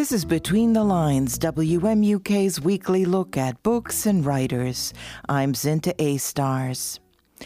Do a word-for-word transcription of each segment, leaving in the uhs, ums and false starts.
This is Between the Lines, W M U K's weekly look at books and writers. I'm Zinta A-Stars.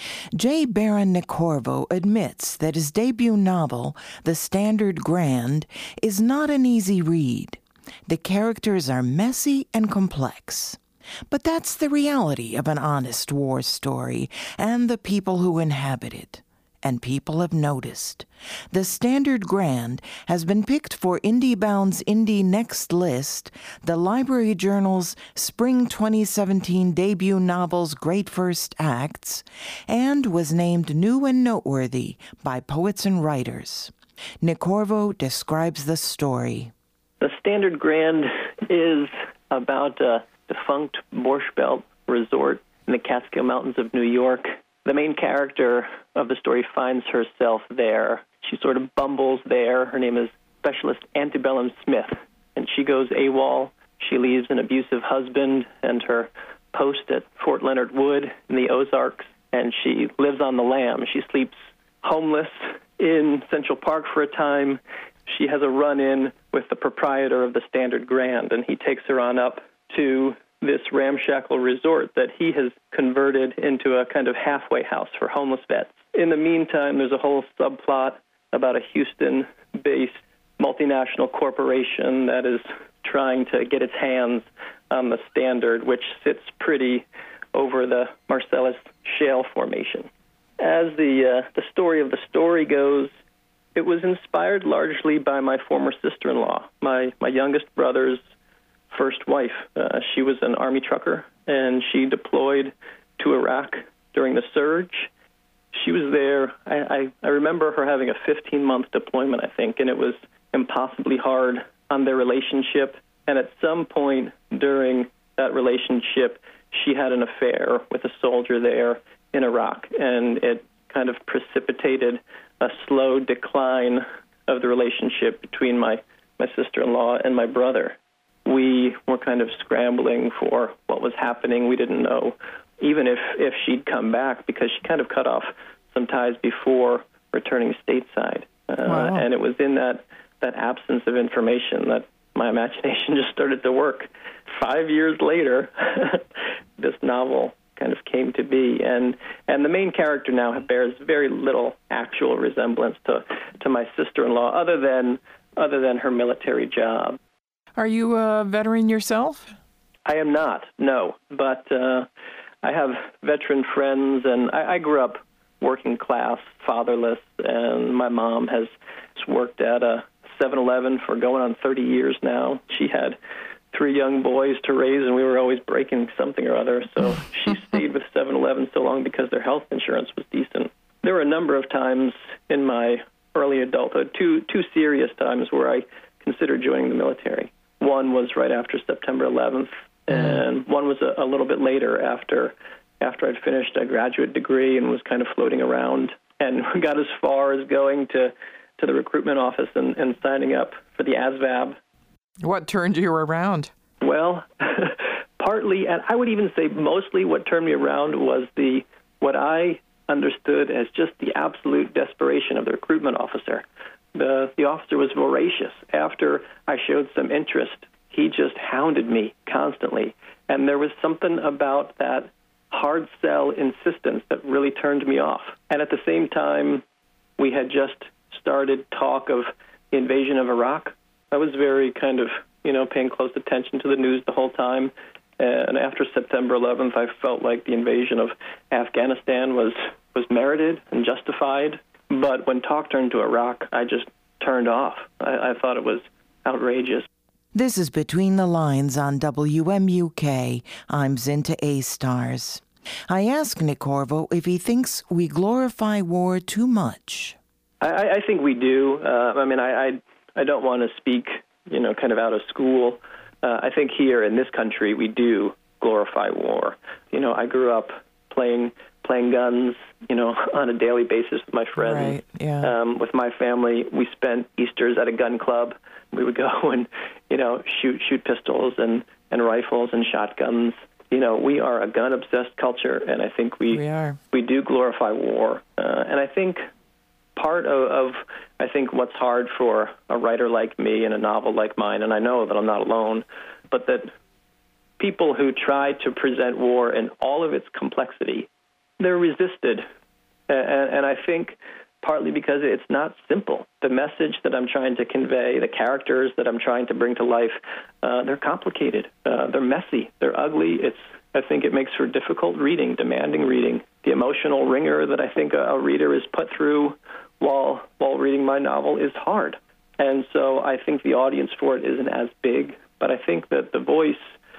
J. Baron Nikourvo admits that his debut novel, The Standard Grand, is not an easy read. The characters are messy and complex. But that's the reality of an honest war story and the people who inhabit it. And people have noticed. The Standard Grand has been picked for IndieBound's Indie Next List, the Library Journal's Spring twenty seventeen debut novel's Great First Acts, and was named New and Noteworthy by Poets and Writers. Nikourvo describes the story. The Standard Grand is about a defunct Borscht Belt resort in the Catskill Mountains of New York. The main character of the story finds herself there. She sort of bumbles there. Her name is Specialist Antebellum Smith, and she goes AWOL. She leaves an abusive husband and her post at Fort Leonard Wood in the Ozarks, and she lives on the lam. She sleeps homeless in Central Park for a time. She has a run-in with the proprietor of the Standard Grand, and he takes her on up to this ramshackle resort that he has converted into a kind of halfway house for homeless vets. In the meantime, there's a whole subplot about a Houston-based multinational corporation that is trying to get its hands on the Standard, which sits pretty over the Marcellus Shale Formation. As the uh, the story of the story goes, it was inspired largely by my former sister-in-law, my, my youngest brother's first wife. Uh, she was an Army trucker, and she deployed to Iraq during the surge. She was there. I, I, I remember her having a fifteen-month deployment, I think, and it was impossibly hard on their relationship. And at some point during that relationship, she had an affair with a soldier there in Iraq, and it kind of precipitated a slow decline of the relationship between my, my sister-in-law and my brother. We were kind of scrambling for what was happening. We didn't know even if, if she'd come back, because she kind of cut off some ties before returning stateside. Uh, wow. And it was in that, that absence of information that my imagination just started to work. Five years later, this novel kind of came to be. And, and the main character now bears very little actual resemblance to, to my sister-in-law, other than other than her military job. Are you a veteran yourself? I am not, no. But uh, I have veteran friends, and I, I grew up working class, fatherless, and my mom has worked at a seven eleven for going on thirty years now. She had three young boys to raise, and we were always breaking something or other, so she stayed with seven eleven so long because their health insurance was decent. There were a number of times in my early adulthood, two, two serious times, where I considered joining the military. One was right after September eleventh, and one was a, a little bit later after after I'd finished a graduate degree and was kind of floating around, and got as far as going to, to the recruitment office and, and signing up for the A S V A B. What turned you around? Well, partly, and I would even say mostly what turned me around was the what I understood as just the absolute desperation of the recruitment officer. The, the officer was voracious. After I showed some interest, he just hounded me constantly. And there was something about that hard sell insistence that really turned me off. And at the same time, we had just started talk of the invasion of Iraq. I was very kind of, you know, paying close attention to the news the whole time. And after September eleventh, I felt like the invasion of Afghanistan was, was merited and justified. But when talk turned to Iraq, I just turned off. I, I thought it was outrageous. This is Between the Lines on W M U K. I'm Zinta A-Stars. I asked Nikourvo if he thinks we glorify war too much. I, I think we do. Uh, I mean, I, I I don't want to speak, you know, kind of out of school. Uh, I think here in this country we do glorify war. You know, I grew up playing playing guns, you know, on a daily basis with my friends. Right, yeah. Um, with my family, we spent Easters at a gun club. We would go and, you know, shoot shoot pistols and, and rifles and shotguns. You know, we are a gun-obsessed culture, and I think we we, are. we do glorify war. Uh, and I think part of, of, I think, what's hard for a writer like me and a novel like mine, and I know that I'm not alone, but that people who try to present war in all of its complexity, they're resisted. And, and I think partly because it's not simple. The message that I'm trying to convey, the characters that I'm trying to bring to life, uh, they're complicated. Uh, they're messy. They're ugly. It's I think it makes for difficult reading, demanding reading. The emotional wringer that I think a, a reader is put through while while reading my novel is hard. And so I think the audience for it isn't as big, but I think that the voice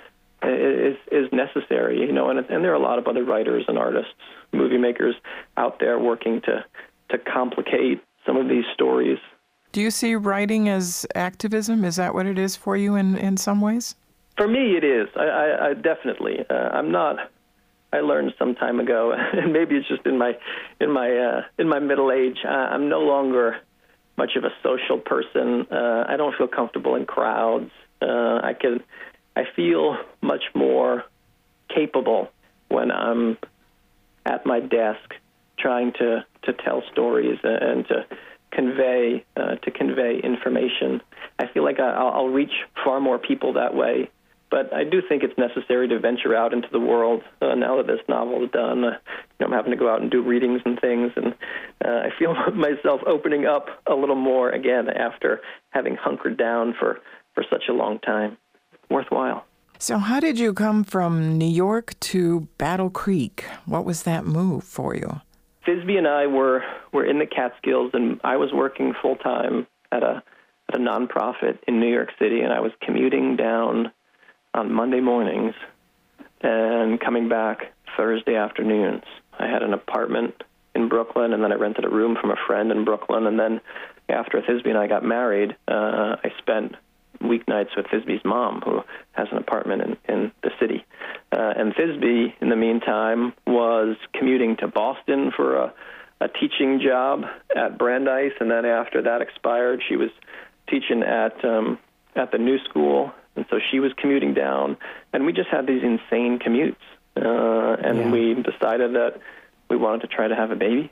is is necessary, you know, and, and there are a lot of other writers and artists, movie makers out there working to, to complicate some of these stories. Do you see writing as activism? Is that what it is for you in, in some ways? For me, it is. I, I, I definitely. Uh, I'm not. I learned some time ago, and maybe it's just in my in my uh, in my middle age. Uh, I'm no longer much of a social person. Uh, I don't feel comfortable in crowds. Uh, I can. I feel much more capable when I'm at my desk trying to, to tell stories and to convey uh, to convey information. I feel like I, I'll, I'll reach far more people that way. But I do think it's necessary to venture out into the world. Uh, now that this novel is done, uh, you know, I'm having to go out and do readings and things, and uh, I feel myself opening up a little more again after having hunkered down for, for such a long time. Worthwhile. So how did you come from New York to Battle Creek? What was that move for you? Thisbe and I were, were in the Catskills, and I was working full-time at a, at a nonprofit in New York City, and I was commuting down on Monday mornings and coming back Thursday afternoons. I had an apartment in Brooklyn, and then I rented a room from a friend in Brooklyn, and then after Thisbe and I got married, uh, I spent weeknights with Thisbe's mom, who has an apartment in, in the city. Uh, and Thisbe, in the meantime, was commuting to Boston for a, a teaching job at Brandeis, and then after that expired, she was teaching at um, at the New School, and so she was commuting down, and we just had these insane commutes. Uh, and yeah. we decided that we wanted to try to have a baby.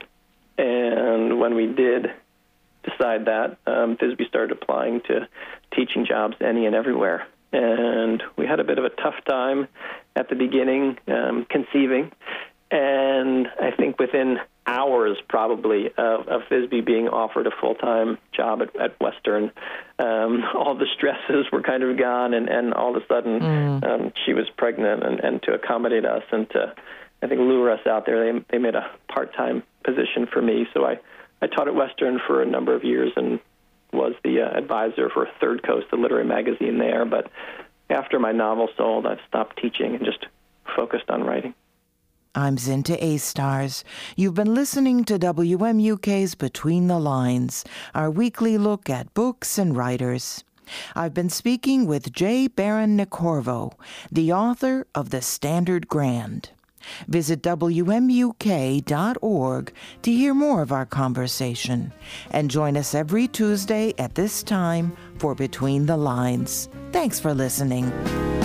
And when we did decide that, um, Thisbe started applying to teaching jobs any and everywhere. And we had a bit of a tough time at the beginning um, conceiving. And I think within hours, probably, of, of Thisbe being offered a full-time job at, at Western, um, all the stresses were kind of gone, and, and all of a sudden mm. um, she was pregnant. And, and to accommodate us and to, I think, lure us out there, they, they made a part-time position for me. So I I taught at Western for a number of years and was the uh, advisor for Third Coast, the literary magazine there. But after my novel sold, I've stopped teaching and just focused on writing. I'm Zinta A-Stars. You've been listening to W M U K's Between the Lines, our weekly look at books and writers. I've been speaking with J. Baron Nikourvo, the author of The Standard Grand. Visit W M U K dot org to hear more of our conversation, and join us every Tuesday at this time for Between the Lines. Thanks for listening.